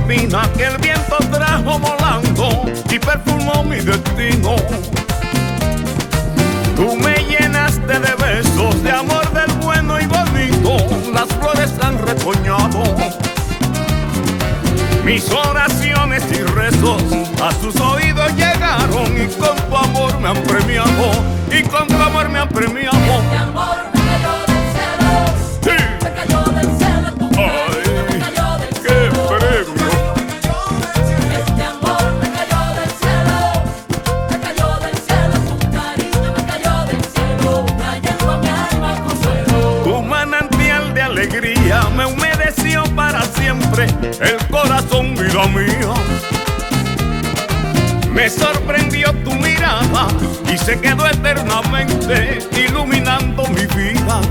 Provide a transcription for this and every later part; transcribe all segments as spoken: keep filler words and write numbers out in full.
espina que el viento trajo volando y perfumó mi destino. Tú me llenaste de besos, de amor del bueno y bonito, las flores han retoñado. Mis oraciones y rezos a sus oídos llegaron y con tu amor me han premiado, y con tu amor me han premiado. Este amor me cayó del cielo, sí. Me cayó del cielo, tu cariño me cayó del ¡Qué cielo. premio! Este amor me cayó del cielo, me cayó del cielo, tu cariño me cayó del cielo, trayendo a mi alma consuelo. Tu manantial de alegría me humedeció para siempre el corazón, vida mía. Me sorprendió tu mirada y se quedó eternamente iluminando mi vida.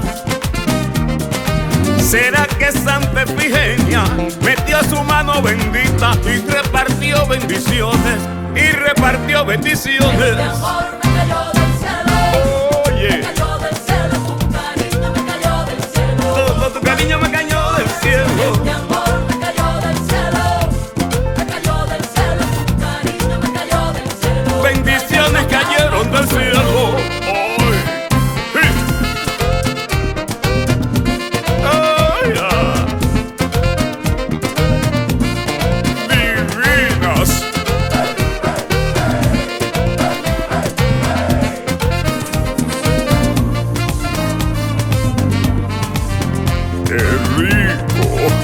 ¿Será que Santa Efigenia metió su mano bendita y repartió bendiciones? Y repartió bendiciones. Este amor me cayó del cielo, Oye, me cayó del cielo, tu cariño me cayó del cielo. todo tu cariño me cayó del cielo. Este amor me cayó del cielo, me cayó del cielo, tu cariño me cayó del cielo. Bendiciones cayeron del cielo. Ay, sí. Ay, ah. Divinas. Qué rico,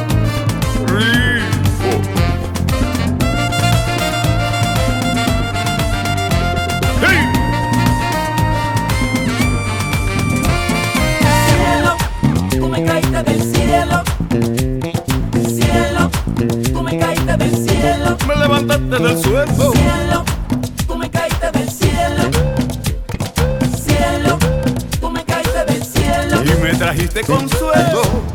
rico. ¡Hey! Cielo, tú me caíste del cielo. Cielo, tú me caíste del cielo. Me levantaste del suelo. Cielo, tú me caíste del cielo. Cielo, tú me caíste del cielo. Y me trajiste consuelo.